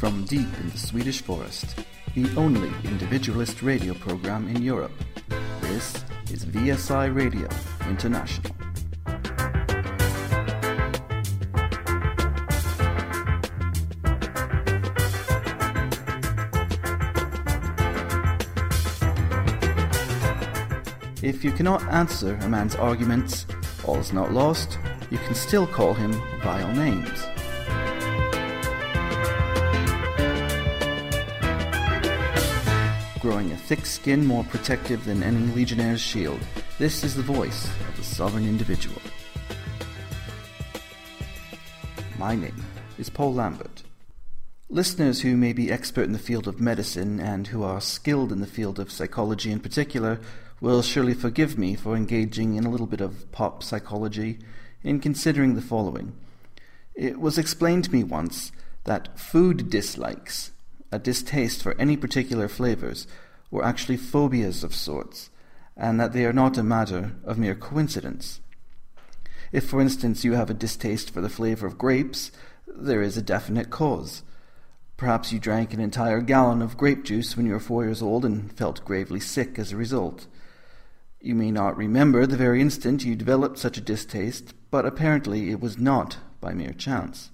From deep in the Swedish forest, the only individualist radio program in Europe, this is VSI Radio International. If you cannot answer a man's arguments, all is not lost. You can still call him vile names. Growing a thick skin more protective than any legionnaire's shield, this is the voice of the sovereign individual. My name is Paul Lambert. Listeners who may be expert in the field of medicine and who are skilled in the field of psychology in particular will surely forgive me for engaging in a little bit of pop psychology in considering the following. It was explained to me once that food dislikes, a distaste for any particular flavors, were actually phobias of sorts, and that they are not a matter of mere coincidence. If, for instance, you have a distaste for the flavor of grapes, there is a definite cause. Perhaps you drank an entire gallon of grape juice when you were 4 years old and felt gravely sick as a result. You may not remember the very instant you developed such a distaste, but apparently it was not by mere chance.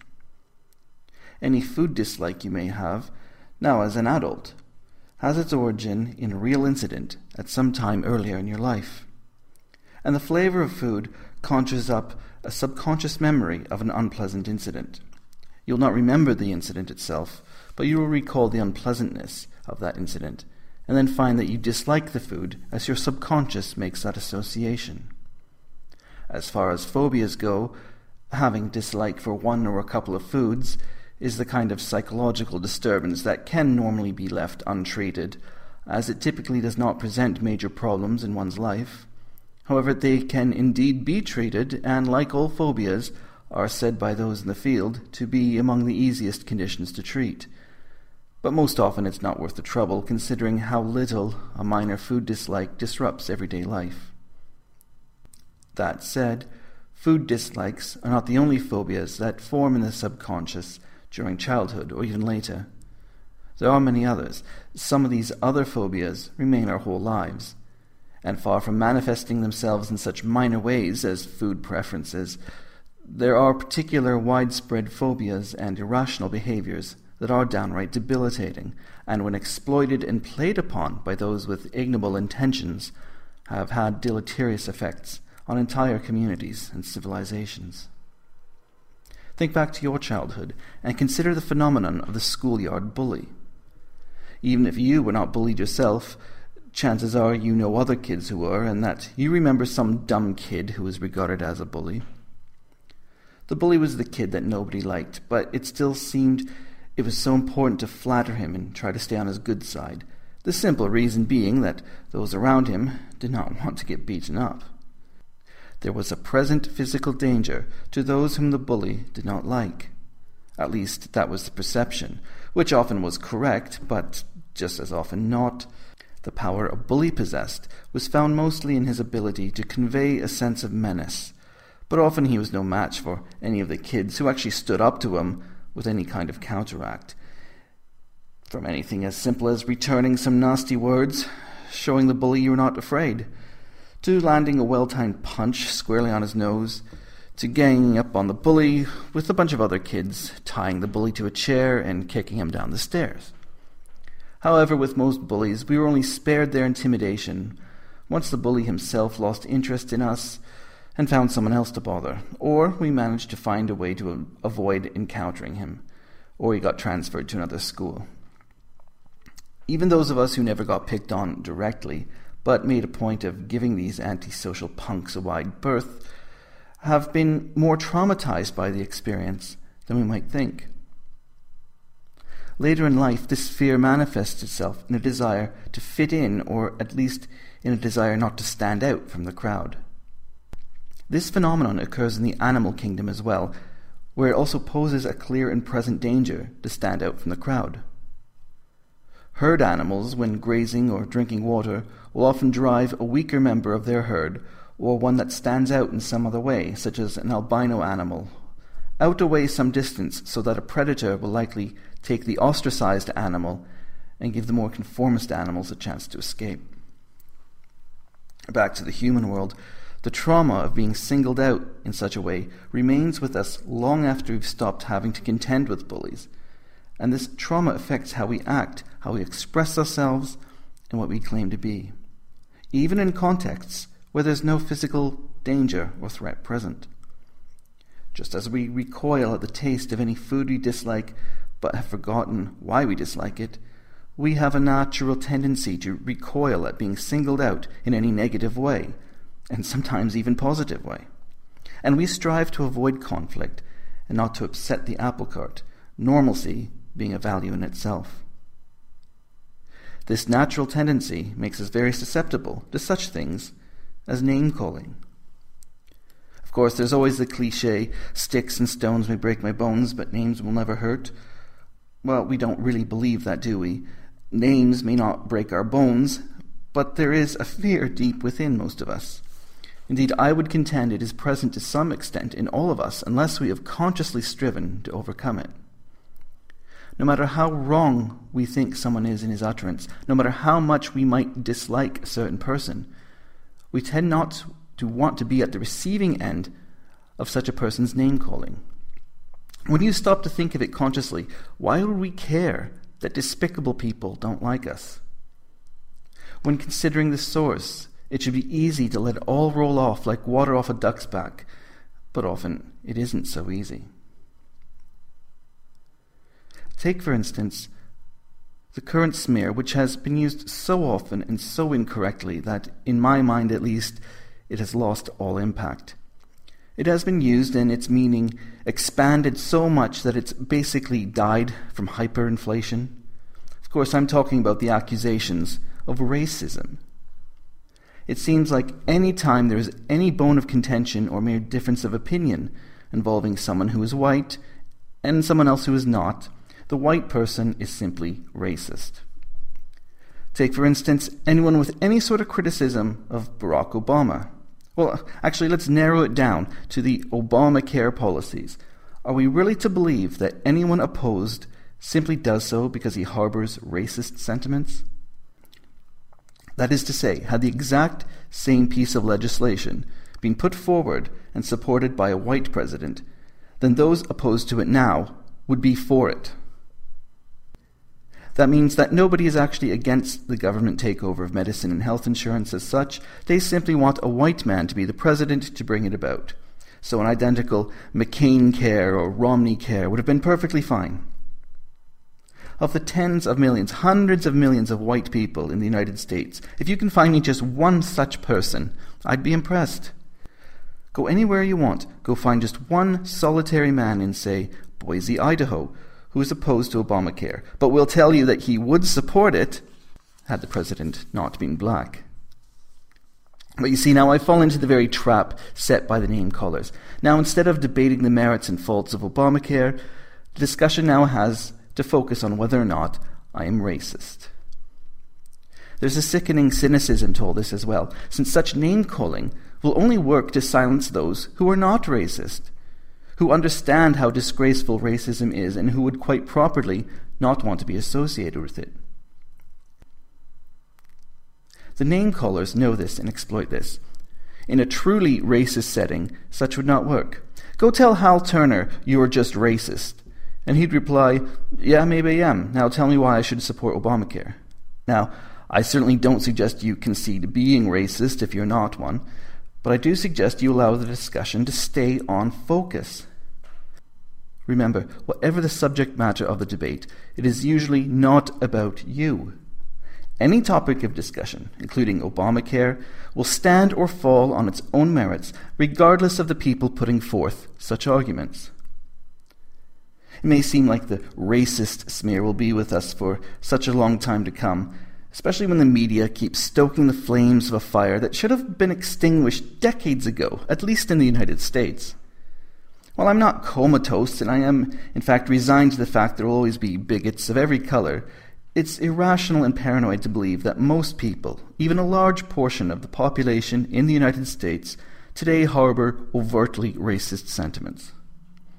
Any food dislike you may have, now as an adult, has its origin in a real incident at some time earlier in your life. And the flavor of food conjures up a subconscious memory of an unpleasant incident. You'll not remember the incident itself, but you will recall the unpleasantness of that incident, and then find that you dislike the food as your subconscious makes that association. As far as phobias go, having dislike for one or a couple of foods is the kind of psychological disturbance that can normally be left untreated, as it typically does not present major problems in one's life. However, they can indeed be treated, and like all phobias, are said by those in the field to be among the easiest conditions to treat. But most often it's not worth the trouble, considering how little a minor food dislike disrupts everyday life. That said, food dislikes are not the only phobias that form in the subconscious during childhood or even later. There are many others. Some of these other phobias remain our whole lives, and far from manifesting themselves in such minor ways as food preferences, there are particular widespread phobias and irrational behaviors that are downright debilitating, and when exploited and played upon by those with ignoble intentions, have had deleterious effects on entire communities and civilizations. Think back to your childhood and consider the phenomenon of the schoolyard bully. Even if you were not bullied yourself, chances are you know other kids who were, and that you remember some dumb kid who was regarded as a bully. The bully was the kid that nobody liked, but it still seemed it was so important to flatter him and try to stay on his good side, the simple reason being that those around him did not want to get beaten up. There was a present physical danger to those whom the bully did not like. At least that was the perception, which often was correct, but just as often not. The power a bully possessed was found mostly in his ability to convey a sense of menace, but often he was no match for any of the kids who actually stood up to him with any kind of counteract. From anything as simple as returning some nasty words, showing the bully you were not afraid, to landing a well-timed punch squarely on his nose, to ganging up on the bully with a bunch of other kids, tying the bully to a chair and kicking him down the stairs. However, with most bullies, we were only spared their intimidation once the bully himself lost interest in us and found someone else to bother, or we managed to find a way to avoid encountering him, or he got transferred to another school. Even those of us who never got picked on directly, but made a point of giving these antisocial punks a wide berth, have been more traumatized by the experience than we might think. Later in life, this fear manifests itself in a desire to fit in, or at least in a desire not to stand out from the crowd. This phenomenon occurs in the animal kingdom as well, where it also poses a clear and present danger to stand out from the crowd. Herd animals, when grazing or drinking water, will often drive a weaker member of their herd, or one that stands out in some other way, such as an albino animal, out away some distance so that a predator will likely take the ostracized animal and give the more conformist animals a chance to escape. Back to the human world, the trauma of being singled out in such a way remains with us long after we've stopped having to contend with bullies. And this trauma affects how we act, how we express ourselves, and what we claim to be, even in contexts where there's no physical danger or threat present. Just as we recoil at the taste of any food we dislike but have forgotten why we dislike it, we have a natural tendency to recoil at being singled out in any negative way, and sometimes even positive way. And we strive to avoid conflict and not to upset the apple cart, normalcy being a value in itself. This natural tendency makes us very susceptible to such things as name-calling. Of course, there's always the cliché, sticks and stones may break my bones, but names will never hurt. Well, we don't really believe that, do we? Names may not break our bones, but there is a fear deep within most of us. Indeed, I would contend it is present to some extent in all of us unless we have consciously striven to overcome it. No matter how wrong we think someone is in his utterance, no matter how much we might dislike a certain person, we tend not to want to be at the receiving end of such a person's name-calling. When you stop to think of it consciously, why would we care that despicable people don't like us? When considering the source, it should be easy to let it all roll off like water off a duck's back, but often it isn't so easy. Take, for instance, the current smear, which has been used so often and so incorrectly that, in my mind at least, it has lost all impact. It has been used and its meaning expanded so much that it's basically died from hyperinflation. Of course, I'm talking about the accusations of racism. It seems like any time there is any bone of contention or mere difference of opinion involving someone who is white and someone else who is not, the white person is simply racist. Take, for instance, anyone with any sort of criticism of Barack Obama. Well, actually, let's narrow it down to the Obamacare policies. Are we really to believe that anyone opposed simply does so because he harbors racist sentiments? That is to say, had the exact same piece of legislation been put forward and supported by a white president, then those opposed to it now would be for it. That means that nobody is actually against the government takeover of medicine and health insurance as such. They simply want a white man to be the president to bring it about. So an identical McCain care or Romney care would have been perfectly fine. Of the tens of millions, hundreds of millions of white people in the United States, if you can find me just one such person, I'd be impressed. Go anywhere you want. Go find just one solitary man in, say, Boise, Idaho, who is opposed to Obamacare, but will tell you that he would support it had the president not been black. But you see, now I fall into the very trap set by the name callers. Now, instead of debating the merits and faults of Obamacare, the discussion now has to focus on whether or not I am racist. There's a sickening cynicism to all this as well, since such name-calling will only work to silence those who are not racist, who understand how disgraceful racism is and who would quite properly not want to be associated with it. The name-callers know this and exploit this. In a truly racist setting, such would not work. Go tell Hal Turner you are just racist. And he'd reply, yeah, maybe I am. Now tell me why I should support Obamacare. Now, I certainly don't suggest you concede being racist if you're not one, but I do suggest you allow the discussion to stay on focus. Remember, whatever the subject matter of the debate, it is usually not about you. Any topic of discussion, including Obamacare, will stand or fall on its own merits, regardless of the people putting forth such arguments. It may seem like the racist smear will be with us for such a long time to come, especially when the media keeps stoking the flames of a fire that should have been extinguished decades ago, at least in the United States. While I'm not comatose, and I am, in fact, resigned to the fact there will always be bigots of every color, it's irrational and paranoid to believe that most people, even a large portion of the population in the United States, today harbor overtly racist sentiments.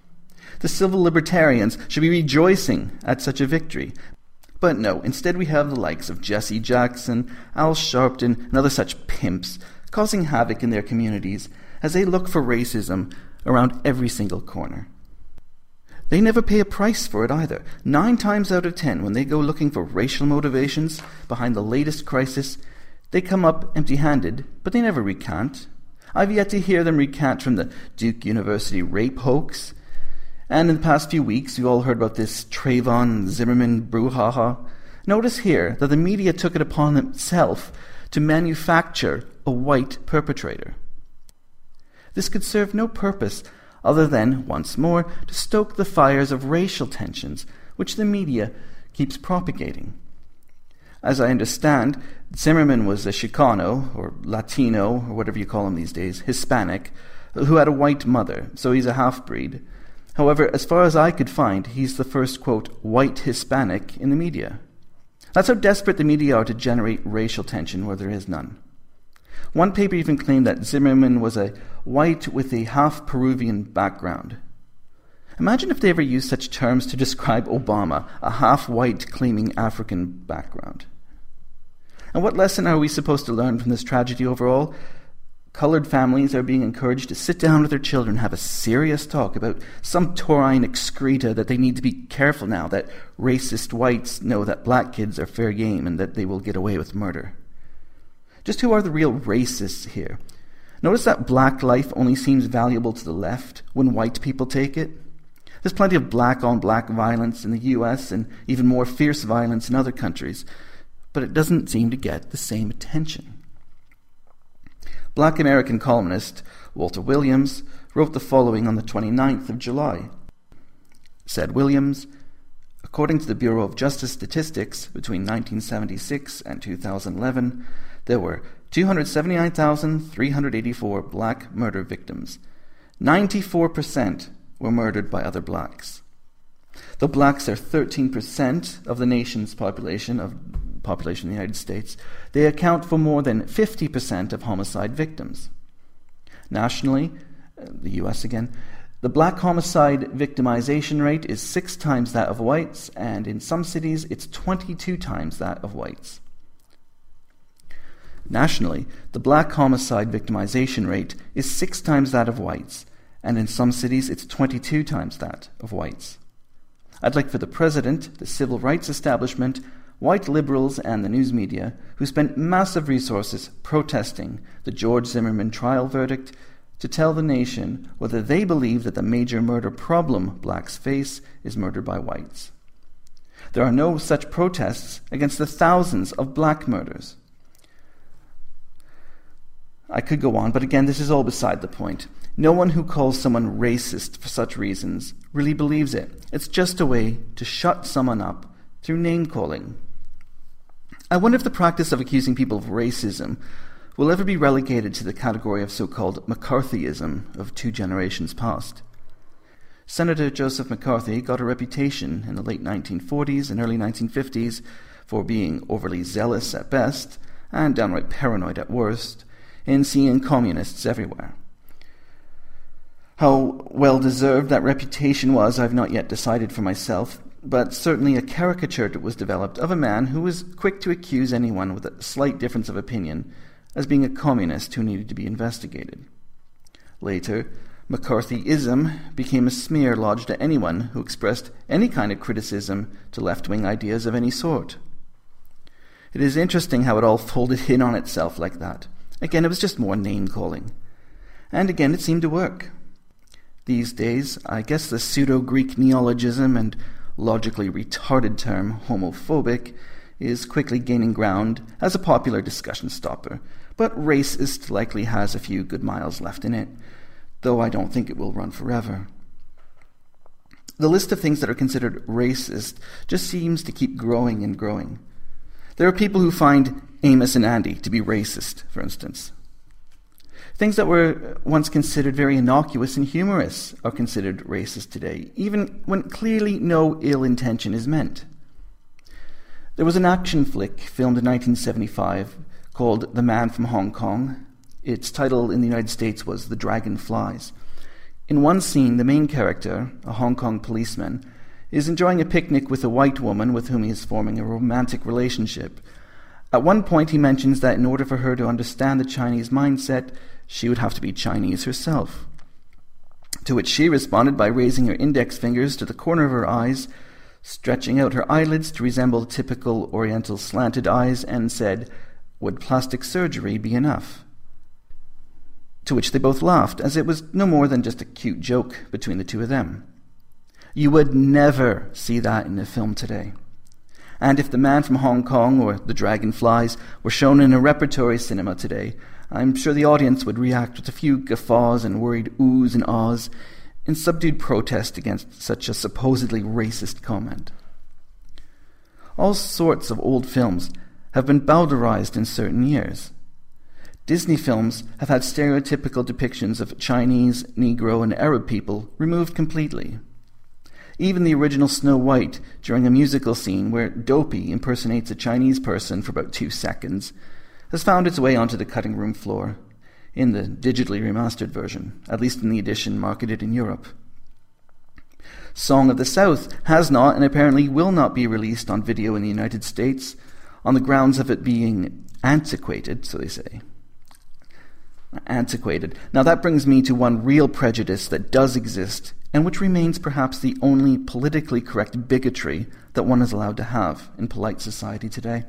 The civil libertarians should be rejoicing at such a victory. But no, instead we have the likes of Jesse Jackson, Al Sharpton, and other such pimps causing havoc in their communities as they look for racism around every single corner. They never pay a price for it either. 9 times out of 10, when they go looking for racial motivations behind the latest crisis, they come up empty-handed, but they never recant. I've yet to hear them recant from the Duke University rape hoax. And in the past few weeks, we've all heard about this Trayvon Zimmerman brouhaha. Notice here that the media took it upon itself to manufacture a white perpetrator. This could serve no purpose other than, once more, to stoke the fires of racial tensions, which the media keeps propagating. As I understand, Zimmerman was a Chicano, or Latino, or whatever you call him these days, Hispanic, who had a white mother, so he's a half-breed. However, as far as I could find, he's the first, quote, white Hispanic in the media. That's how desperate the media are to generate racial tension where there is none. One paper even claimed that Zimmerman was a white with a half-Peruvian background. Imagine if they ever used such terms to describe Obama, a half-white claiming African background. And what lesson are we supposed to learn from this tragedy overall? Colored families are being encouraged to sit down with their children and have a serious talk about some taurine excreta that they need to be careful now that racist whites know that black kids are fair game and that they will get away with murder. Just who are the real racists here? Notice that black life only seems valuable to the left when white people take it. There's plenty of black-on-black violence in the US and even more fierce violence in other countries, but it doesn't seem to get the same attention. Black American columnist Walter Williams wrote the following on the 29th of July. Said Williams, according to the Bureau of Justice Statistics, between 1976 and 2011, there were 279,384 black murder victims. 94% were murdered by other blacks. Though blacks are 13% of the nation's population in the United States, they account for more than 50% of homicide victims. Nationally, the US again, the black homicide victimization rate is 6 times that of whites, and in some cities it's 22 times that of whites. Nationally, the black homicide victimization rate is 6 times that of whites, and in some cities it's 22 times that of whites. I'd like for the president, the civil rights establishment, white liberals and the news media, who spent massive resources protesting the George Zimmerman trial verdict, to tell the nation whether they believe that the major murder problem blacks face is murder by whites. There are no such protests against the thousands of black murders. I could go on, but again, this is all beside the point. No one who calls someone racist for such reasons really believes it. It's just a way to shut someone up through name-calling. I wonder if the practice of accusing people of racism will ever be relegated to the category of so-called McCarthyism of 2 generations past. Senator Joseph McCarthy got a reputation in the late 1940s and early 1950s for being overly zealous at best and downright paranoid at worst in seeing communists everywhere. How well-deserved that reputation was, I've not yet decided for myself, but certainly a caricature was developed of a man who was quick to accuse anyone with a slight difference of opinion as being a communist who needed to be investigated. Later, McCarthyism became a smear lodged at anyone who expressed any kind of criticism to left-wing ideas of any sort. It is interesting how it all folded in on itself like that. Again, it was just more name-calling. And again, it seemed to work. These days, I guess the pseudo-Greek neologism and logically retarded term homophobic is quickly gaining ground as a popular discussion stopper, but racist likely has a few good miles left in it, though I don't think it will run forever. The list of things that are considered racist just seems to keep growing and growing. There are people who find Amos and Andy to be racist, for instance. Things that were once considered very innocuous and humorous are considered racist today, even when clearly no ill intention is meant. There was an action flick filmed in 1975 called The Man from Hong Kong. Its title in the United States was The Dragon Flies. In one scene, the main character, a Hong Kong policeman, is enjoying a picnic with a white woman with whom he is forming a romantic relationship. At one point, he mentions that in order for her to understand the Chinese mindset, she would have to be Chinese herself. To which she responded by raising her index fingers to the corner of her eyes, stretching out her eyelids to resemble typical Oriental slanted eyes, and said, "Would plastic surgery be enough?" To which they both laughed, as it was no more than just a cute joke between the two of them. You would never see that in a film today. And if The Man from Hong Kong or The Dragonflies were shown in a repertory cinema today, I'm sure the audience would react with a few guffaws and worried oohs and ahs in subdued protest against such a supposedly racist comment. All sorts of old films have been bowdlerized in certain years. Disney films have had stereotypical depictions of Chinese, Negro, and Arab people removed completely. Even the original Snow White, during a musical scene where Dopey impersonates a Chinese person for about 2 seconds, has found its way onto the cutting room floor, in the digitally remastered version, at least in the edition marketed in Europe. Song of the South has not and apparently will not be released on video in the United States on the grounds of it being antiquated, so they say. Antiquated. Now that brings me to one real prejudice that does exist, and which remains perhaps the only politically correct bigotry that one is allowed to have in polite society today.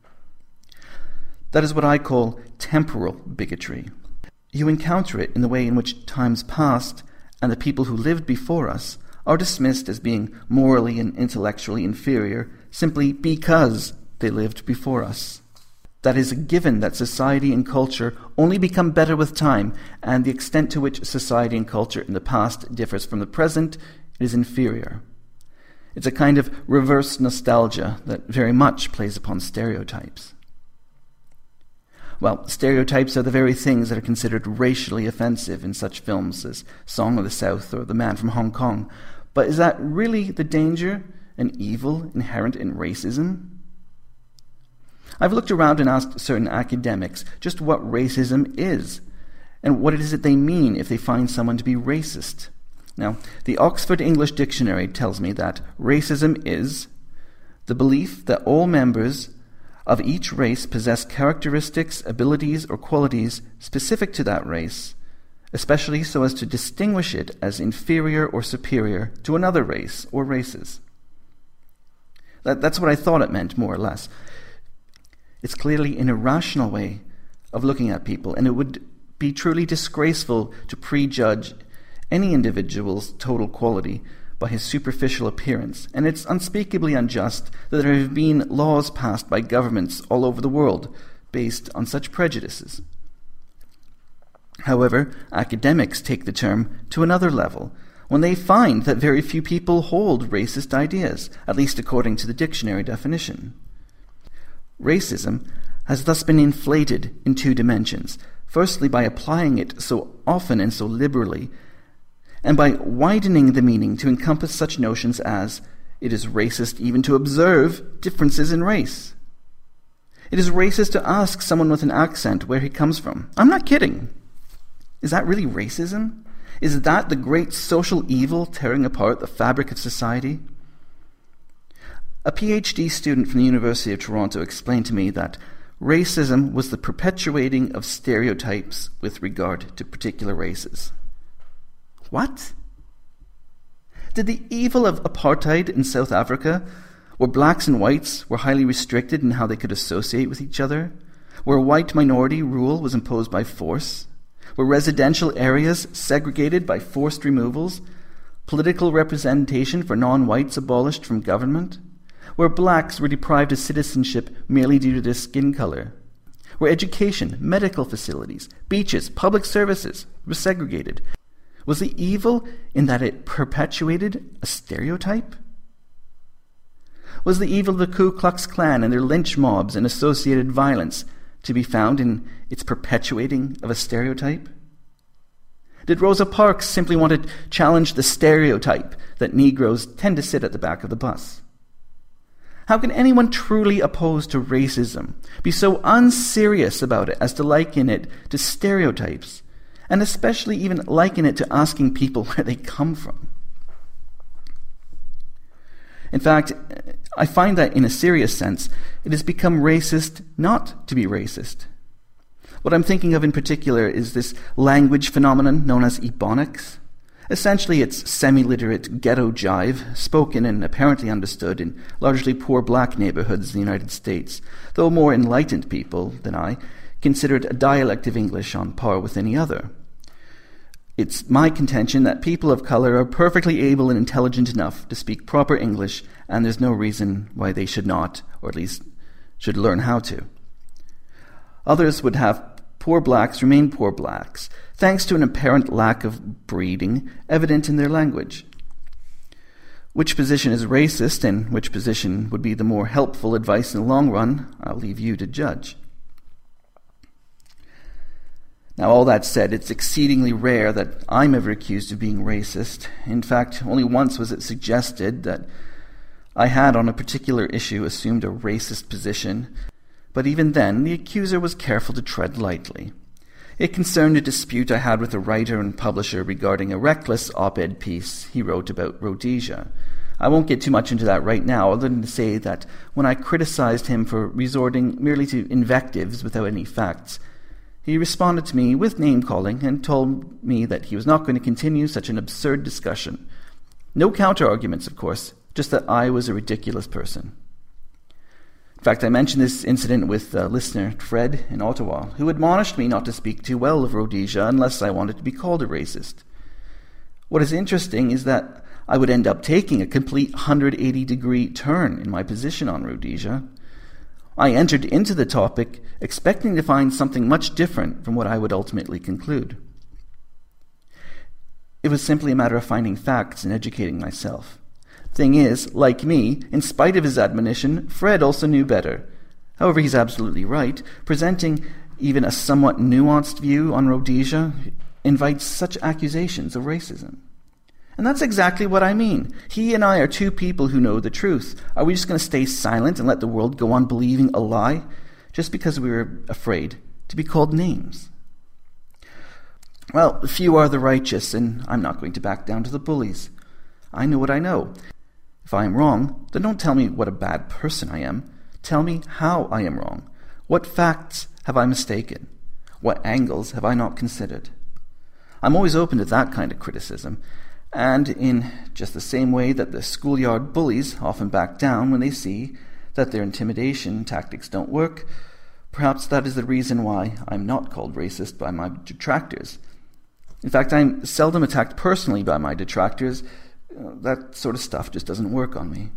That is what I call temporal bigotry. You encounter it in the way in which times past and the people who lived before us are dismissed as being morally and intellectually inferior simply because they lived before us. That is a given that society and culture only become better with time, and the extent to which society and culture in the past differs from the present is inferior. It's a kind of reverse nostalgia that very much plays upon stereotypes. Well, stereotypes are the very things that are considered racially offensive in such films as Song of the South or The Man from Hong Kong. But is that really the danger and evil inherent in racism? I've looked around and asked certain academics just what racism is, and what it is that they mean if they find someone to be racist. Now, the Oxford English Dictionary tells me that racism is the belief that all members of each race possess characteristics, abilities, or qualities specific to that race, especially so as to distinguish it as inferior or superior to another race or races. That's what I thought it meant, more or less. It's clearly an irrational way of looking at people, and it would be truly disgraceful to prejudge any individual's total quality by his superficial appearance, and it's unspeakably unjust that there have been laws passed by governments all over the world based on such prejudices. However, academics take the term to another level when they find that very few people hold racist ideas, at least according to the dictionary definition. Racism has thus been inflated in 2 dimensions, firstly by applying it so often and so liberally, and by widening the meaning to encompass such notions as it is racist even to observe differences in race. It is racist to ask someone with an accent where he comes from. I'm not kidding. Is that really racism? Is that the great social evil tearing apart the fabric of society? A PhD student from the University of Toronto explained to me that racism was the perpetuating of stereotypes with regard to particular races. What? Did the evil of apartheid in South Africa, where blacks and whites were highly restricted in how they could associate with each other, where white minority rule was imposed by force, where residential areas segregated by forced removals, political representation for non-whites abolished from government, where blacks were deprived of citizenship merely due to their skin color, where education, medical facilities, beaches, public services were segregated? Was the evil in that it perpetuated a stereotype? Was the evil of the Ku Klux Klan and their lynch mobs and associated violence to be found in its perpetuating of a stereotype? Did Rosa Parks simply want to challenge the stereotype that Negroes tend to sit at the back of the bus? How can anyone truly opposed to racism be so unserious about it as to liken it to stereotypes, and especially even liken it to asking people where they come from. In fact, I find that in a serious sense, it has become racist not to be racist. What I'm thinking of in particular is this language phenomenon known as ebonics. Essentially, it's semi-literate ghetto jive, spoken and apparently understood in largely poor black neighborhoods in the United States, though more enlightened people than I consider it a dialect of English on par with any other. It's my contention that people of color are perfectly able and intelligent enough to speak proper English, and there's no reason why they should not, or at least should learn how to. Others would have poor blacks remain poor blacks, thanks to an apparent lack of breeding evident in their language. Which position is racist and which position would be the more helpful advice in the long run, I'll leave you to judge. Now, all that said, it's exceedingly rare that I'm ever accused of being racist. In fact, only once was it suggested that I had on a particular issue assumed a racist position, but even then the accuser was careful to tread lightly. It concerned a dispute I had with a writer and publisher regarding a reckless op-ed piece he wrote about Rhodesia. I won't get too much into that right now, other than to say that when I criticized him for resorting merely to invectives without any facts, he responded to me with name-calling and told me that he was not going to continue such an absurd discussion. No counter-arguments, of course, just that I was a ridiculous person. In fact, I mentioned this incident with listener Fred in Ottawa, who admonished me not to speak too well of Rhodesia unless I wanted to be called a racist. What is interesting is that I would end up taking a complete 180-degree turn in my position on Rhodesia. I entered into the topic expecting to find something much different from what I would ultimately conclude. It was simply a matter of finding facts and educating myself. Thing is, like me, in spite of his admonition, Fred also knew better. However, he's absolutely right. Presenting even a somewhat nuanced view on Rhodesia invites such accusations of racism. And that's exactly what I mean. He and I are two people who know the truth. Are we just going to stay silent and let the world go on believing a lie just because we were afraid to be called names? Well, few are the righteous, and I'm not going to back down to the bullies. I know what I know. If I am wrong, then don't tell me what a bad person I am. Tell me how I am wrong. What facts have I mistaken? What angles have I not considered? I'm always open to that kind of criticism. And in just the same way that the schoolyard bullies often back down when they see that their intimidation tactics don't work, perhaps that is the reason why I'm not called racist by my detractors. In fact, I'm seldom attacked personally by my detractors. That sort of stuff just doesn't work on me.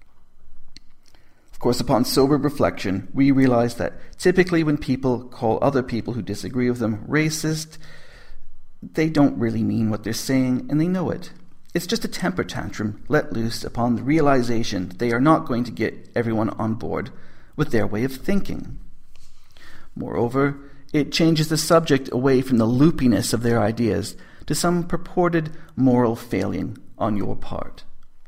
Of course, upon sober reflection, we realize that typically when people call other people who disagree with them racist, they don't really mean what they're saying, and they know it. It's just a temper tantrum let loose upon the realization that they are not going to get everyone on board with their way of thinking. Moreover, it changes the subject away from the loopiness of their ideas to some purported moral failing on your part.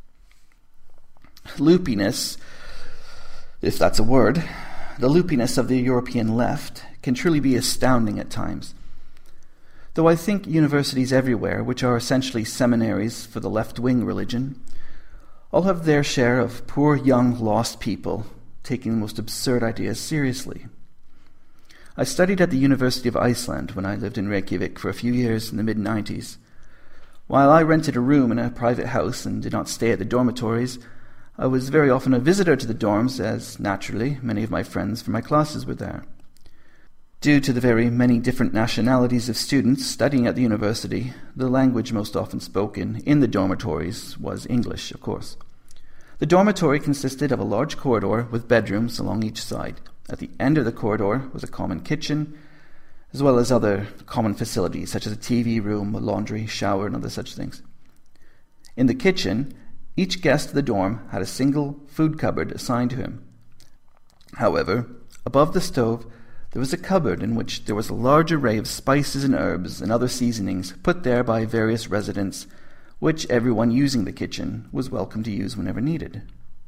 Loopiness, if that's a word, the loopiness of the European left can truly be astounding at times. Though I think universities everywhere, which are essentially seminaries for the left-wing religion, all have their share of poor young lost people taking the most absurd ideas seriously. I studied at the University of Iceland when I lived in Reykjavik for a few years in the mid-90s. While I rented a room in a private house and did not stay at the dormitories, I was very often a visitor to the dorms, as naturally many of my friends from my classes were there. Due to the very many different nationalities of students studying at the university, the language most often spoken in the dormitories was English, of course. The dormitory consisted of a large corridor with bedrooms along each side. At the end of the corridor was a common kitchen, as well as other common facilities such as a TV room, a laundry, shower, and other such things. In the kitchen, each guest of the dorm had a single food cupboard assigned to him. However, above the stove, there was a cupboard in which there was a large array of spices and herbs and other seasonings put there by various residents, which everyone using the kitchen was welcome to use whenever needed.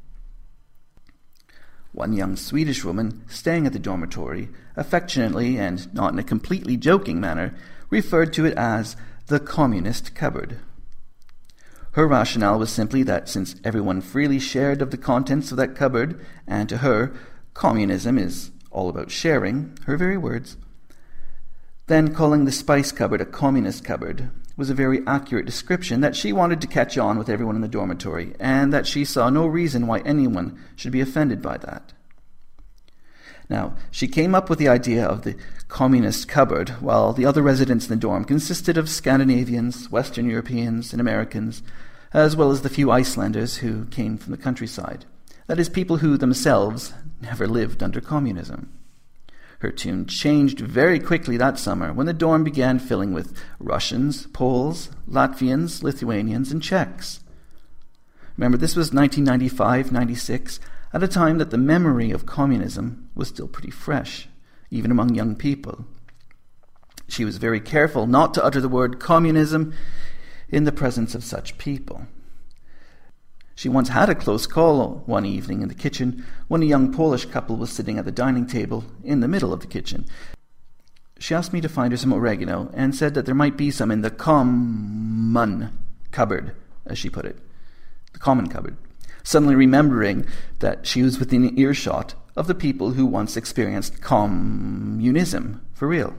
One young Swedish woman staying at the dormitory affectionately and not in a completely joking manner referred to it as the communist cupboard. Her rationale was simply that since everyone freely shared of the contents of that cupboard, and to her, communism is all about sharing, her very words, then calling the spice cupboard a communist cupboard was a very accurate description that she wanted to catch on with everyone in the dormitory, and that she saw no reason why anyone should be offended by that. Now, she came up with the idea of the communist cupboard, while the other residents in the dorm consisted of Scandinavians, Western Europeans, and Americans, as well as the few Icelanders who came from the countryside. That is, people who themselves never lived under communism. Her tune changed very quickly that summer when the dorm began filling with Russians, Poles, Latvians, Lithuanians, and Czechs. Remember, this was 1995-96, at a time that the memory of communism was still pretty fresh, even among young people. She was very careful not to utter the word communism in the presence of such people. She once had a close call one evening in the kitchen when a young Polish couple was sitting at the dining table in the middle of the kitchen. She asked me to find her some oregano and said that there might be some in the common cupboard, as she put it. The common cupboard. Suddenly remembering that she was within earshot of the people who once experienced communism for real.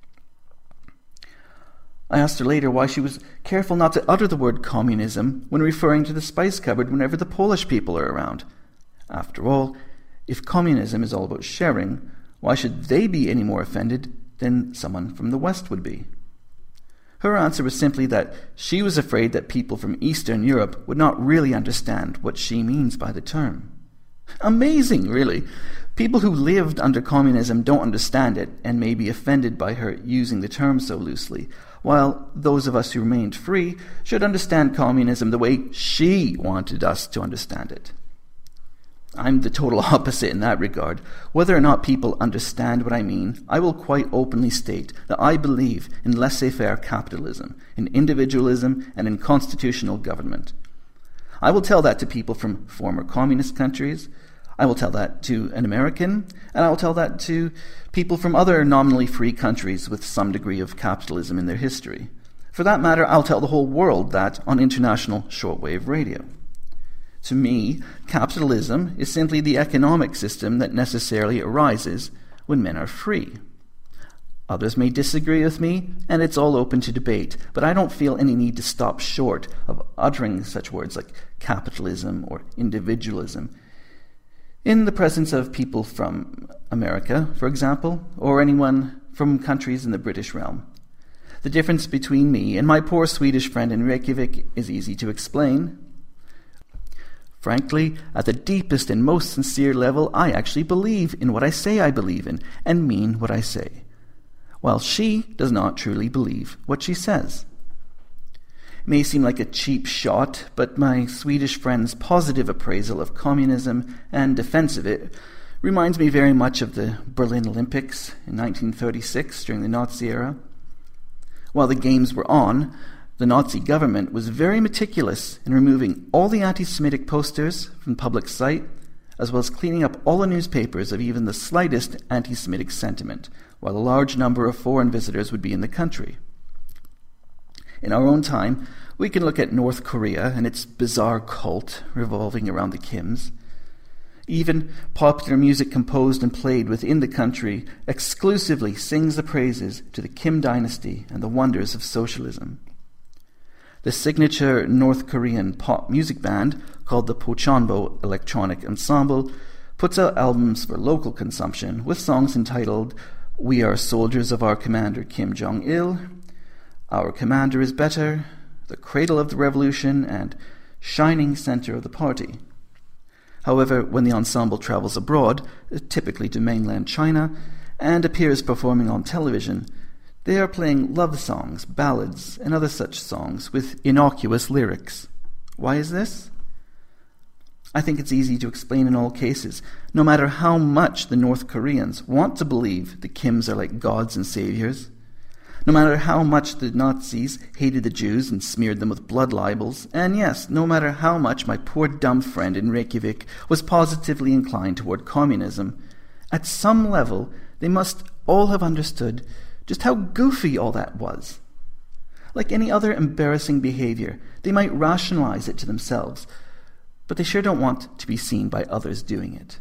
I asked her later why she was careful not to utter the word communism when referring to the spice cupboard whenever the Polish people are around. After all, if communism is all about sharing, why should they be any more offended than someone from the West would be? Her answer was simply that she was afraid that people from Eastern Europe would not really understand what she means by the term. Amazing, really. People who lived under communism don't understand it and may be offended by her using the term so loosely, while those of us who remained free should understand communism the way she wanted us to understand it. I'm the total opposite in that regard. Whether or not people understand what I mean, I will quite openly state that I believe in laissez-faire capitalism, in individualism, and in constitutional government. I will tell that to people from former communist countries. I will tell that to an American, and I will tell that to people from other nominally free countries with some degree of capitalism in their history. For that matter, I'll tell the whole world that on international shortwave radio. To me, capitalism is simply the economic system that necessarily arises when men are free. Others may disagree with me, and it's all open to debate, but I don't feel any need to stop short of uttering such words like capitalism or individualism in the presence of people from America, for example, or anyone from countries in the British realm. The difference between me and my poor Swedish friend in Reykjavik is easy to explain. Frankly, at the deepest and most sincere level, I actually believe in what I say I believe in, and mean what I say, while she does not truly believe what she says. It may seem like a cheap shot, but my Swedish friend's positive appraisal of communism and defense of it reminds me very much of the Berlin Olympics in 1936 during the Nazi era. While the games were on, the Nazi government was very meticulous in removing all the anti-Semitic posters from public sight, as well as cleaning up all the newspapers of even the slightest anti-Semitic sentiment, while a large number of foreign visitors would be in the country. In our own time, we can look at North Korea and its bizarre cult revolving around the Kims. Even popular music composed and played within the country exclusively sings the praises to the Kim dynasty and the wonders of socialism. The signature North Korean pop music band, called the Pochanbo Electronic Ensemble, puts out albums for local consumption with songs entitled We Are Soldiers of Our Commander Kim Jong-il, Our Commander is Better, The Cradle of the Revolution, and Shining Center of the Party. However, when the ensemble travels abroad, typically to mainland China, and appears performing on television, they are playing love songs, ballads, and other such songs with innocuous lyrics. Why is this? I think it's easy to explain in all cases. No matter how much the North Koreans want to believe the Kims are like gods and saviors, no matter how much the Nazis hated the Jews and smeared them with blood libels, and yes, no matter how much my poor dumb friend in Reykjavik was positively inclined toward communism, at some level they must all have understood just how goofy all that was. Like any other embarrassing behavior, they might rationalize it to themselves, but they sure don't want to be seen by others doing it.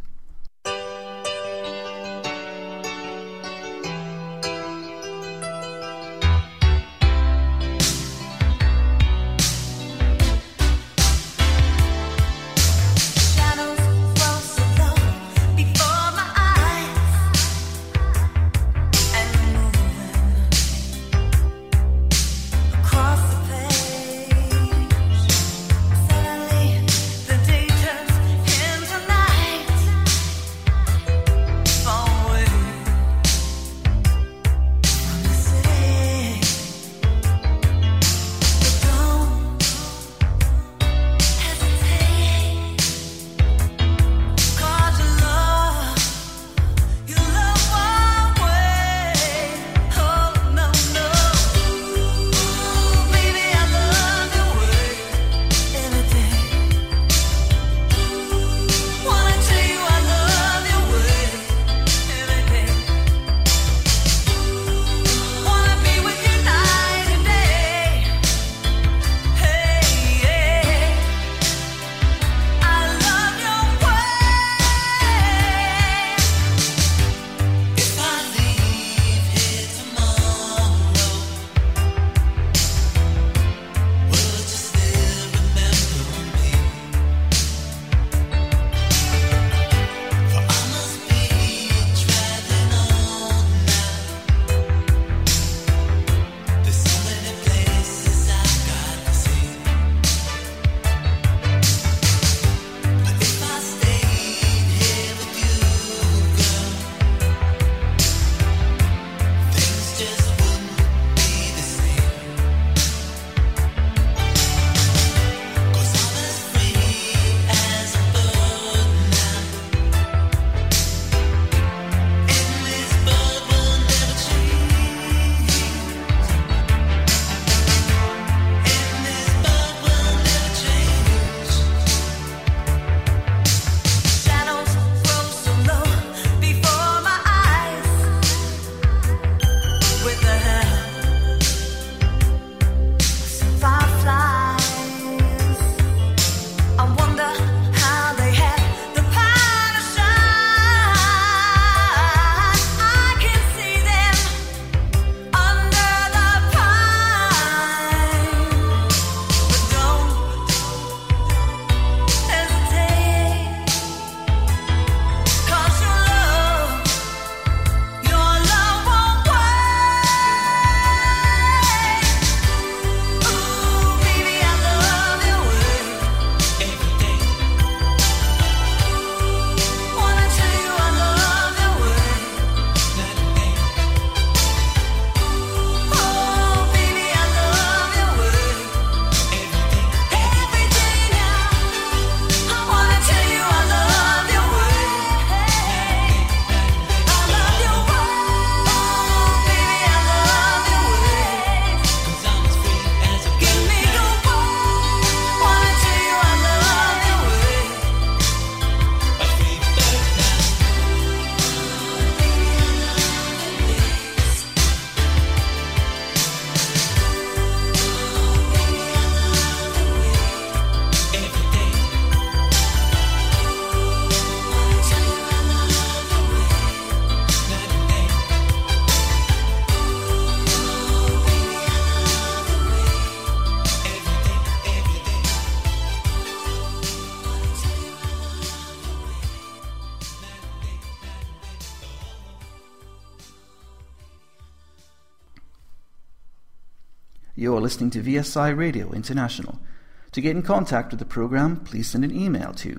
You're listening to VSI Radio International. To get in contact with the program, please send an email to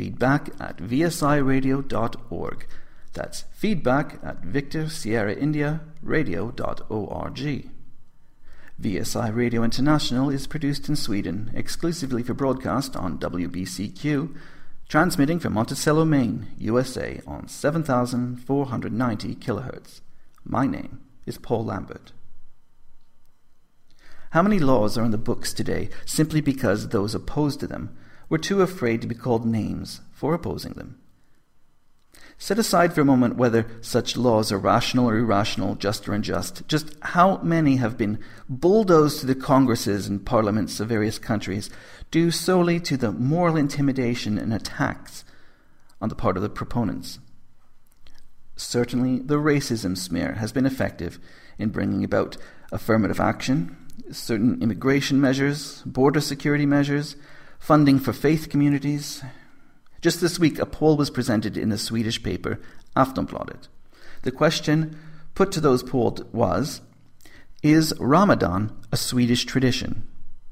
feedback@vsiradio.org. That's feedback@VictorSierraIndiaRadio.org. VSI Radio International is produced in Sweden exclusively for broadcast on WBCQ, transmitting from Monticello, Maine, USA on 7,490 kHz. My name is Paul Lambert. How many laws are in the books today simply because those opposed to them were too afraid to be called names for opposing them? Set aside for a moment whether such laws are rational or irrational, just or unjust. Just how many have been bulldozed to the congresses and parliaments of various countries due solely to the moral intimidation and attacks on the part of the proponents. Certainly, the racism smear has been effective in bringing about affirmative action, certain immigration measures, border security measures, funding for faith communities. Just this week, a poll was presented in the Swedish paper Aftonbladet. The question put to those polled was, is Ramadan a Swedish tradition?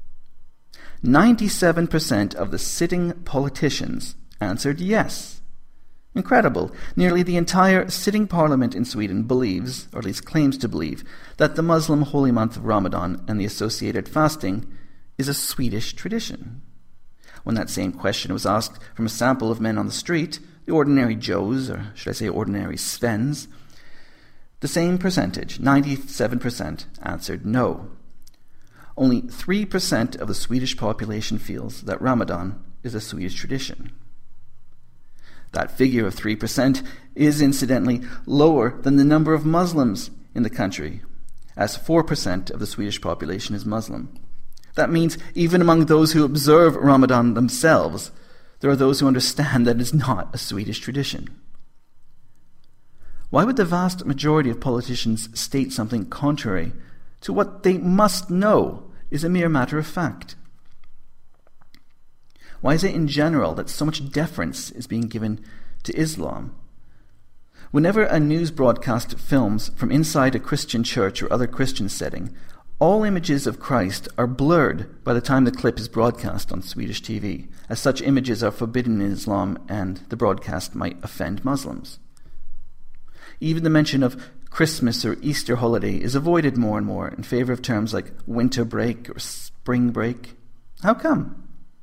97% of the sitting politicians answered yes. Incredible. Nearly the entire sitting parliament in Sweden believes, or at least claims to believe, that the Muslim holy month of Ramadan and the associated fasting is a Swedish tradition. When that same question was asked from a sample of men on the street, the ordinary Joes, or should I say ordinary Svens, the same percentage, 97%, answered no. Only 3% of the Swedish population feels that Ramadan is a Swedish tradition. That figure of 3% is incidentally lower than the number of Muslims in the country, as 4% of the Swedish population is Muslim. That means even among those who observe Ramadan themselves, there are those who understand that it is not a Swedish tradition. Why would the vast majority of politicians state something contrary to what they must know is a mere matter of fact? Why is it in general that so much deference is being given to Islam? Whenever a news broadcast films from inside a Christian church or other Christian setting, all images of Christ are blurred by the time the clip is broadcast on Swedish TV, as such images are forbidden in Islam and the broadcast might offend Muslims. Even the mention of Christmas or Easter holiday is avoided more and more in favor of terms like winter break or spring break. How come?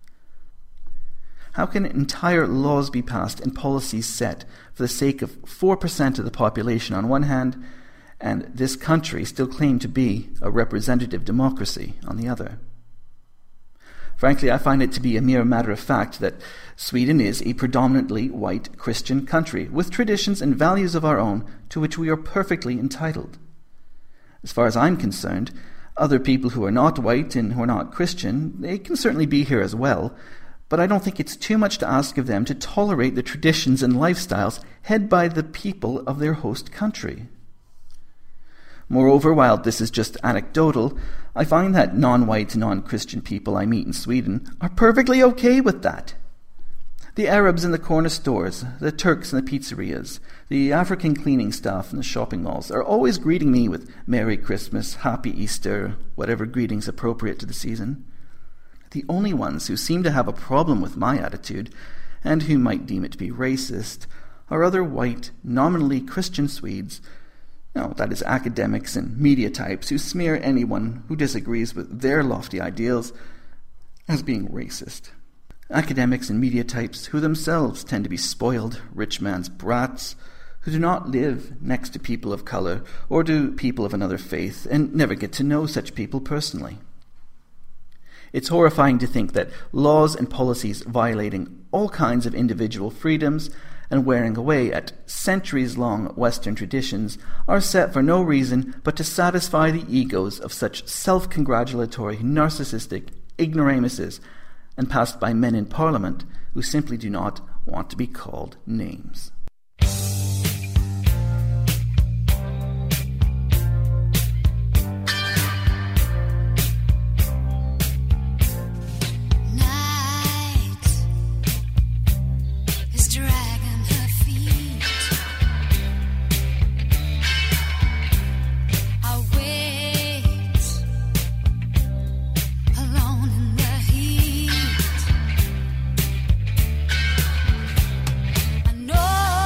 How can entire laws be passed and policies set for the sake of 4% of the population on one hand, and this country still claim to be a representative democracy on the other? Frankly, I find it to be a mere matter of fact that Sweden is a predominantly white Christian country with traditions and values of our own to which we are perfectly entitled. As far as I'm concerned, other people who are not white and who are not Christian, they can certainly be here as well, but I don't think it's too much to ask of them to tolerate the traditions and lifestyles held by the people of their host country. Moreover, while this is just anecdotal, I find that non-white, non-Christian people I meet in Sweden are perfectly okay with that. The Arabs in the corner stores, the Turks in the pizzerias, the African cleaning staff in the shopping malls are always greeting me with Merry Christmas, Happy Easter, whatever greetings appropriate to the season. The only ones who seem to have a problem with my attitude, and who might deem it to be racist, are other white, nominally Christian Swedes, that is academics and media types who smear anyone who disagrees with their lofty ideals as being racist. Academics and media types who themselves tend to be spoiled, rich man's brats, who do not live next to people of colour or to people of another faith and never get to know such people personally. It's horrifying to think that laws and policies violating all kinds of individual freedoms and wearing away at centuries-long Western traditions are set for no reason but to satisfy the egos of such self-congratulatory, narcissistic ignoramuses and passed by men in Parliament who simply do not want to be called names. No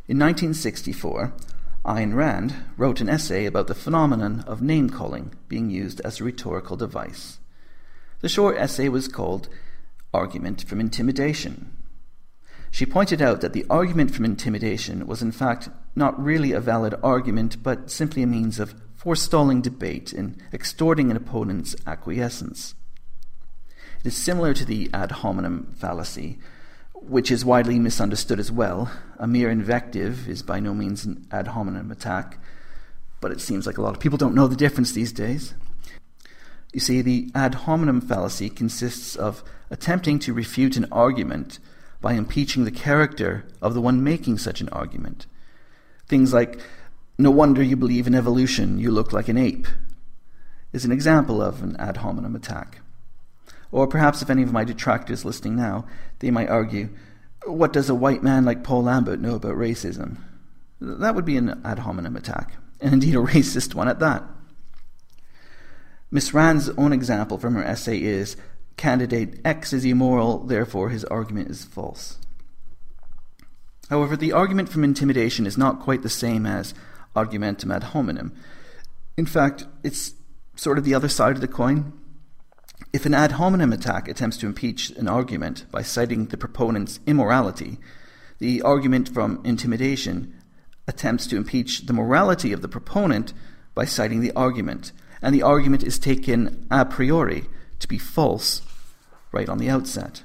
In 1964, Ayn Rand wrote an essay about the phenomenon of name-calling being used as a rhetorical device. The short essay was called Argument from Intimidation. She pointed out that the argument from intimidation was in fact not really a valid argument, but simply a means of forestalling debate and extorting an opponent's acquiescence. It is similar to the ad hominem fallacy, which is widely misunderstood as well. A mere invective is by no means an ad hominem attack, but it seems like a lot of people don't know the difference these days. You see, the ad hominem fallacy consists of attempting to refute an argument by impeaching the character of the one making such an argument. Things like, "No wonder you believe in evolution, you look like an ape," is an example of an ad hominem attack. Or perhaps if any of my detractors listening now, they might argue, "What does a white man like Paul Lambert know about racism?" That would be an ad hominem attack, and indeed a racist one at that. Miss Rand's own example from her essay is, "Candidate X is immoral, therefore his argument is false." However, the argument from intimidation is not quite the same as argumentum ad hominem. In fact, it's sort of the other side of the coin. If an ad hominem attack attempts to impeach an argument by citing the proponent's immorality, the argument from intimidation attempts to impeach the morality of the proponent by citing the argument, and the argument is taken a priori to be false right on the outset.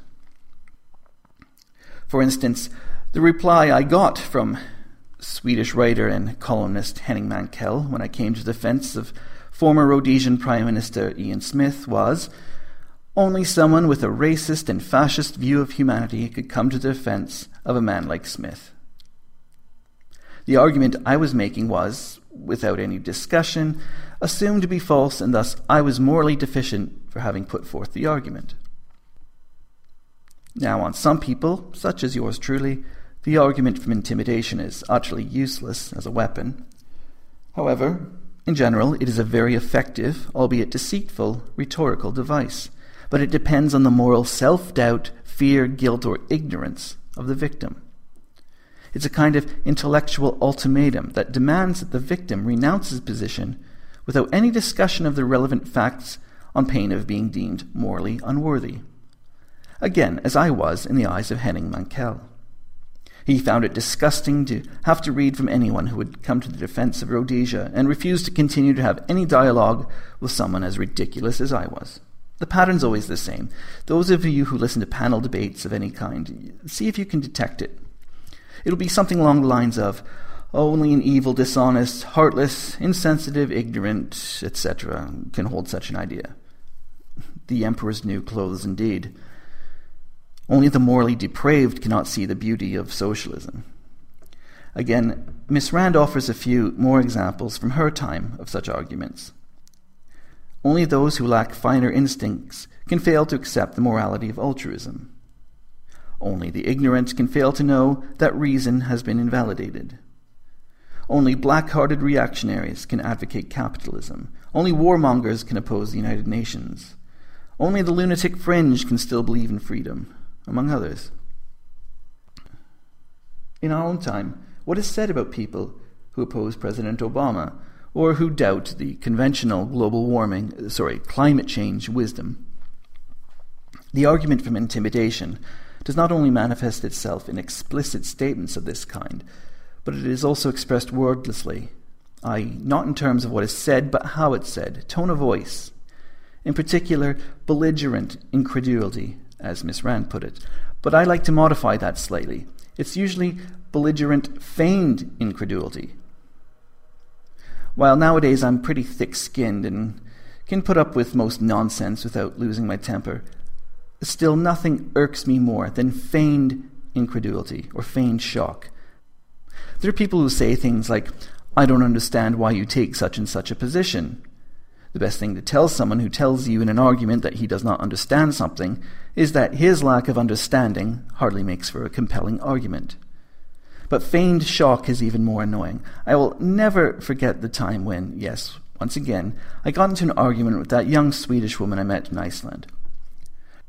For instance, the reply I got from Swedish writer and columnist Henning Mankell when I came to the defense of former Rhodesian Prime Minister Ian Smith was, "Only someone with a racist and fascist view of humanity could come to the defense of a man like Smith." The argument I was making was, without any discussion, assumed to be false, and thus I was morally deficient for having put forth the argument. Now, on some people, such as yours truly, the argument from intimidation is utterly useless as a weapon. However, in general, it is a very effective, albeit deceitful, rhetorical device, but it depends on the moral self-doubt, fear, guilt, or ignorance of the victim. It's a kind of intellectual ultimatum that demands that the victim renounce his position without any discussion of the relevant facts on pain of being deemed morally unworthy. Again, as I was in the eyes of Henning Mankell. He found it disgusting to have to read from anyone who would come to the defense of Rhodesia and refused to continue to have any dialogue with someone as ridiculous as I was. The pattern's always the same. Those of you who listen to panel debates of any kind, see if you can detect it. It'll be something along the lines of, "Only an evil, dishonest, heartless, insensitive, ignorant, etc. can hold such an idea." The emperor's new clothes indeed. Only the morally depraved cannot see the beauty of socialism. Again, Miss Rand offers a few more examples from her time of such arguments. Only those who lack finer instincts can fail to accept the morality of altruism. Only the ignorant can fail to know that reason has been invalidated. Only black-hearted reactionaries can advocate capitalism. Only warmongers can oppose the United Nations. Only the lunatic fringe can still believe in freedom, among others. In our own time, what is said about people who oppose President Obama or who doubt the conventional climate change wisdom? The argument from intimidation does not only manifest itself in explicit statements of this kind, but it is also expressed wordlessly, i.e., not in terms of what is said, but how it's said, tone of voice. In particular, belligerent incredulity, as Miss Rand put it. But I like to modify that slightly. It's usually belligerent feigned incredulity. While nowadays I'm pretty thick-skinned and can put up with most nonsense without losing my temper, still nothing irks me more than feigned incredulity or feigned shock. There are people who say things like, "I don't understand why you take such and such a position." The best thing to tell someone who tells you in an argument that he does not understand something is that his lack of understanding hardly makes for a compelling argument. But feigned shock is even more annoying. I will never forget the time when, yes, once again, I got into an argument with that young Swedish woman I met in Iceland.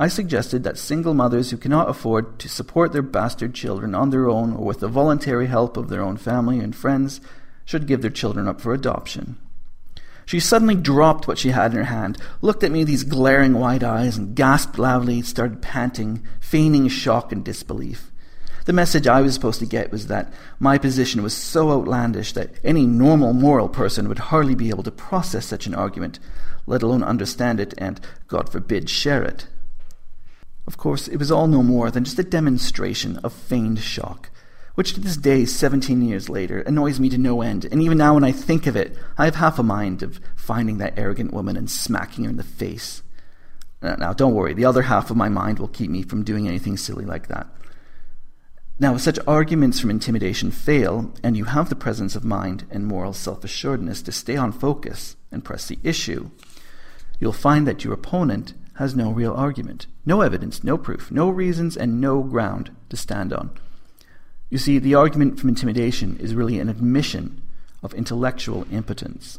I suggested that single mothers who cannot afford to support their bastard children on their own or with the voluntary help of their own family and friends should give their children up for adoption. She suddenly dropped what she had in her hand, looked at me with these glaring wide eyes, and gasped loudly, started panting, feigning shock and disbelief. The message I was supposed to get was that my position was so outlandish that any normal moral person would hardly be able to process such an argument, let alone understand it and, God forbid, share it. Of course, it was all no more than just a demonstration of feigned shock, which to this day, 17 years later, annoys me to no end, and even now when I think of it, I have half a mind of finding that arrogant woman and smacking her in the face. Now, don't worry, the other half of my mind will keep me from doing anything silly like that. Now, if such arguments from intimidation fail, and you have the presence of mind and moral self-assuredness to stay on focus and press the issue, you'll find that your opponent has no real argument, no evidence, no proof, no reasons, and no ground to stand on. You see, the argument from intimidation is really an admission of intellectual impotence.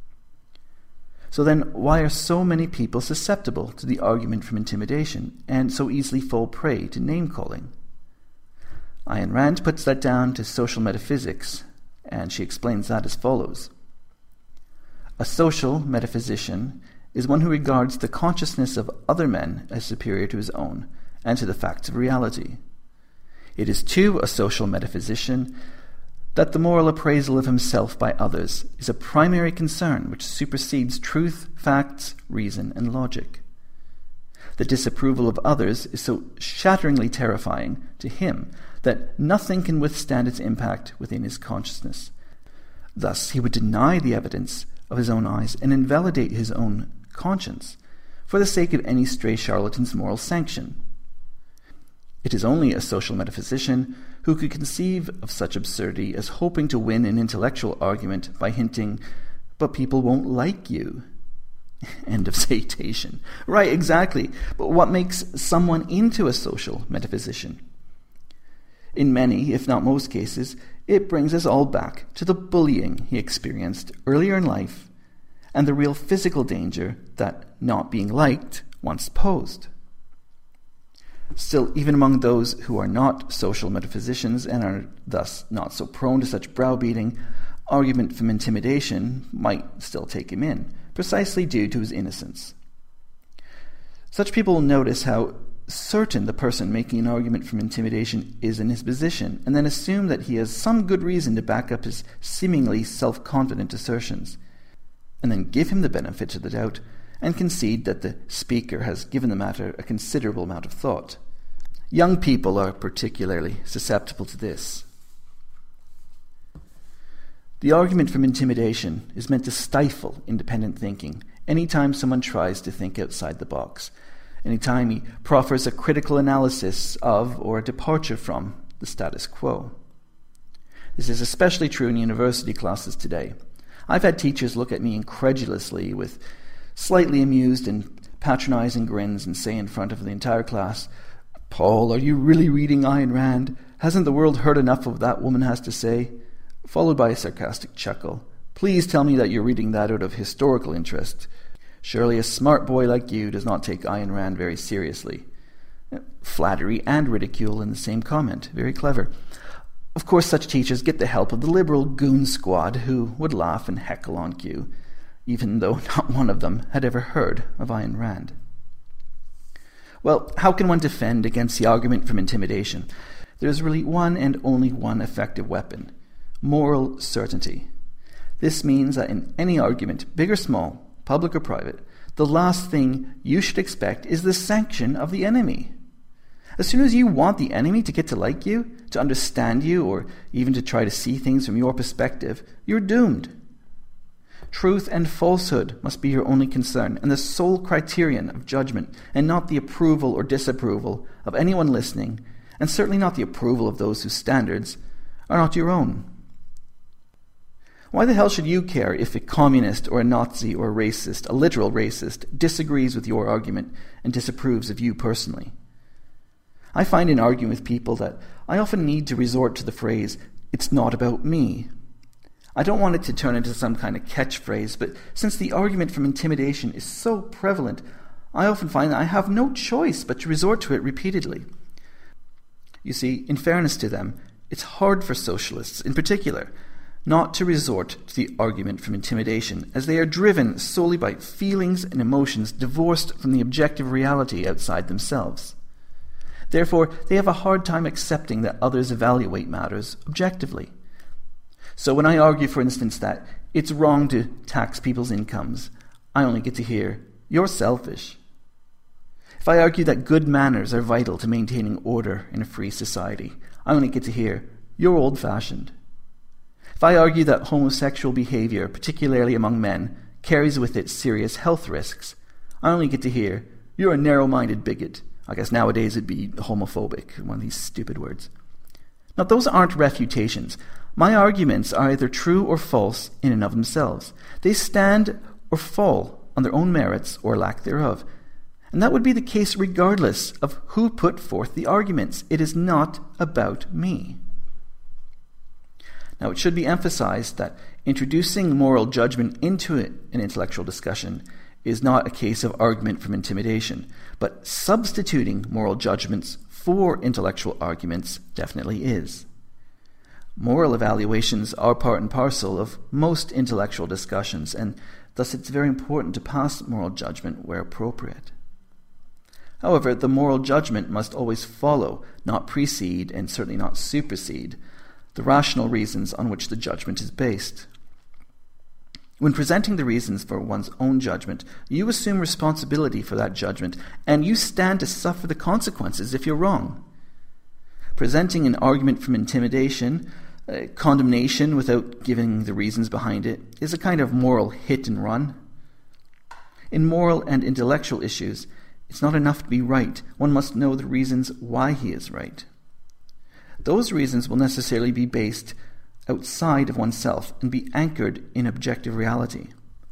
So then, why are so many people susceptible to the argument from intimidation and so easily fall prey to name-calling? Ayn Rand puts that down to social metaphysics, and she explains that as follows. A social metaphysician is one who regards the consciousness of other men as superior to his own and to the facts of reality. It is to a social metaphysician that the moral appraisal of himself by others is a primary concern which supersedes truth, facts, reason, and logic. The disapproval of others is so shatteringly terrifying to him that nothing can withstand its impact within his consciousness. Thus, he would deny the evidence of his own eyes and invalidate his own conscience for the sake of any stray charlatan's moral sanction. It is only a social metaphysician who could conceive of such absurdity as hoping to win an intellectual argument by hinting, "But people won't like you." End of citation. Right, exactly. But what makes someone into a social metaphysician? In many, if not most cases, it brings us all back to the bullying he experienced earlier in life and the real physical danger that not being liked once posed. Still, even among those who are not social metaphysicians and are thus not so prone to such browbeating, argument from intimidation might still take him in, precisely due to his innocence. Such people will notice how certain the person making an argument from intimidation is in his position, and then assume that he has some good reason to back up his seemingly self-confident assertions, and then give him the benefit of the doubt and concede that the speaker has given the matter a considerable amount of thought. Young people are particularly susceptible to this. The argument from intimidation is meant to stifle independent thinking anytime someone tries to think outside the box, anytime he proffers a critical analysis of or a departure from the status quo. This is especially true in university classes today. I've had teachers look at me incredulously with slightly amused and patronizing grins and say in front of the entire class, "Paul, are you really reading Ayn Rand? Hasn't the world heard enough of what that woman has to say?" Followed by a sarcastic chuckle. "Please tell me that you're reading that out of historical interest. Surely a smart boy like you does not take Ayn Rand very seriously." Flattery and ridicule in the same comment. Very clever. Of course, such teachers get the help of the liberal goon squad who would laugh and heckle on cue, even though not one of them had ever heard of Ayn Rand. Well, how can one defend against the argument from intimidation? There is really one and only one effective weapon: moral certainty. This means that in any argument, big or small, public or private, the last thing you should expect is the sanction of the enemy. As soon as you want the enemy to get to like you, to understand you, or even to try to see things from your perspective, you're doomed. Truth and falsehood must be your only concern and the sole criterion of judgment, and not the approval or disapproval of anyone listening, and certainly not the approval of those whose standards are not your own. Why the hell should you care if a communist or a Nazi or a racist, a literal racist, disagrees with your argument and disapproves of you personally? I find in arguing with people that I often need to resort to the phrase, "It's not about me." I don't want it to turn into some kind of catchphrase, but since the argument from intimidation is so prevalent, I often find that I have no choice but to resort to it repeatedly. You see, in fairness to them, it's hard for socialists, in particular, not to resort to the argument from intimidation, as they are driven solely by feelings and emotions divorced from the objective reality outside themselves. Therefore, they have a hard time accepting that others evaluate matters objectively. So when I argue, for instance, that it's wrong to tax people's incomes, I only get to hear, "You're selfish." If I argue that good manners are vital to maintaining order in a free society, I only get to hear, "You're old-fashioned." If I argue that homosexual behavior, particularly among men, carries with it serious health risks, I only get to hear, "You're a narrow-minded bigot." I guess nowadays it'd be homophobic, one of these stupid words. Now, those aren't refutations. My arguments are either true or false in and of themselves. They stand or fall on their own merits or lack thereof. And that would be the case regardless of who put forth the arguments. It is not about me. Now, it should be emphasized that introducing moral judgment into an intellectual discussion is not a case of argument from intimidation, but substituting moral judgments for intellectual arguments definitely is. Moral evaluations are part and parcel of most intellectual discussions, and thus it's very important to pass moral judgment where appropriate. However, the moral judgment must always follow, not precede, and certainly not supersede, the rational reasons on which the judgment is based. When presenting the reasons for one's own judgment, you assume responsibility for that judgment, and you stand to suffer the consequences if you're wrong. Presenting an argument from intimidation, condemnation without giving the reasons behind it, is a kind of moral hit and run. In moral and intellectual issues, it's not enough to be right. One must know the reasons why he is right. Those reasons will necessarily be based outside of oneself and be anchored in objective reality.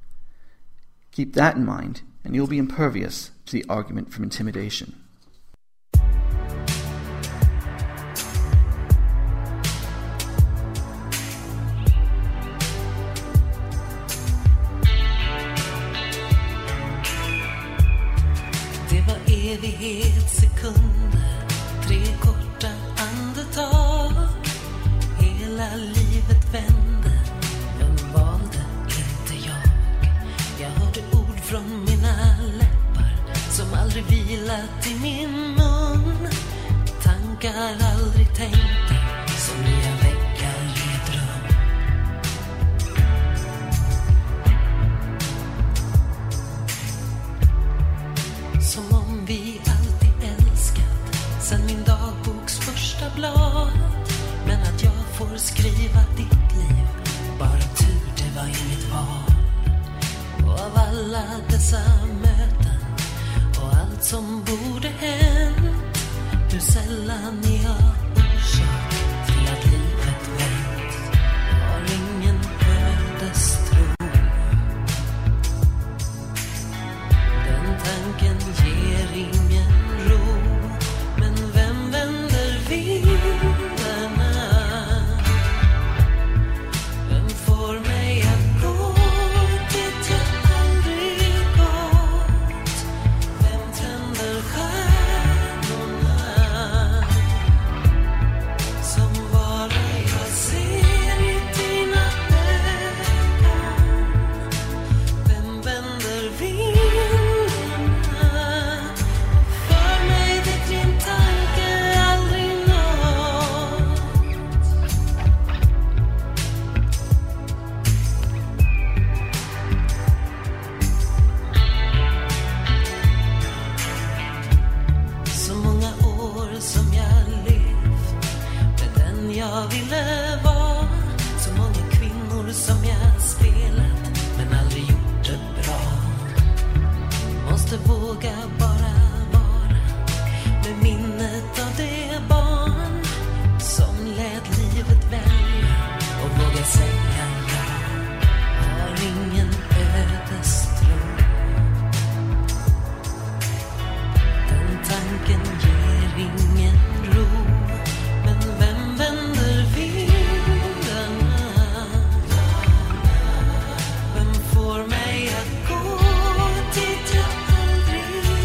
Keep that in mind, and you'll be impervious to the argument from intimidation. Det var evighetssekunder, 3 korta andetag. Hela livet vände, men valde inte jag. Jag hörde ord från mina läppar som aldrig vilat i min mun. Tankar aldrig tänkte som nya väggar i ett rum. Som om vi alltid älskat sen min dagboks första blad. Men att jag får skriva ditt liv, bara tur det var inget val. Och av alla dessa möten och allt som borde hänt, hur sällan är jag orsak till att livet vänt. Har ingen ödestro. Den tanken ger ingen ro. Men vem vänder vindarna? Vem får mig att gå dit jag aldrig gått? Vem tänder stjärnorna som bara jag ser i dina ögon? Vem vänder vindarna för mig dit din tanke aldrig nått? Så många år som jag levt med den jag ville vara. Så många kvinnor som jag spelat men aldrig gjort det bra. Måste våga bara vara med minnet av det barn som lät livet välja och våga säga ja. Har ingen ödestro. Den tanken ger ingen ro. Men vem vänder vindarna? Vem får mig att gå dit jag aldrig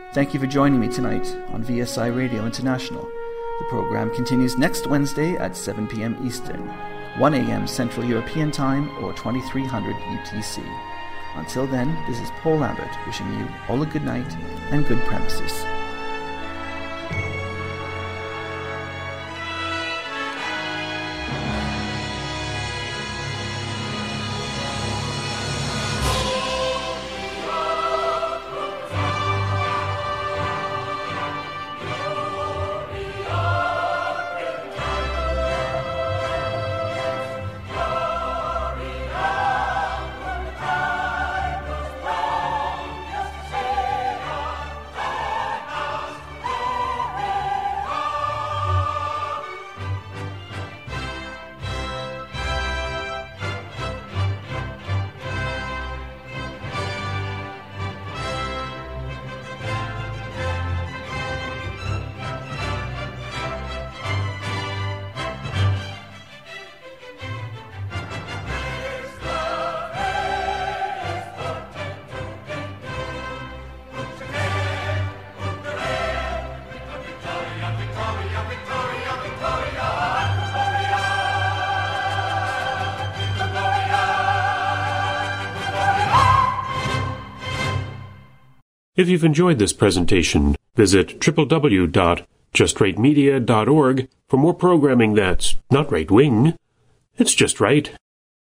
Thank you for joining me tonight on VSI Radio International. The program continues next Wednesday at 7 p.m. Eastern, 1 a.m. Central European Time, or 2300 UTC. Until then, this is Paul Lambert wishing you all a good night and good premises. If you've enjoyed this presentation, visit www.justrightmedia.org for more programming that's not right-wing. It's just right.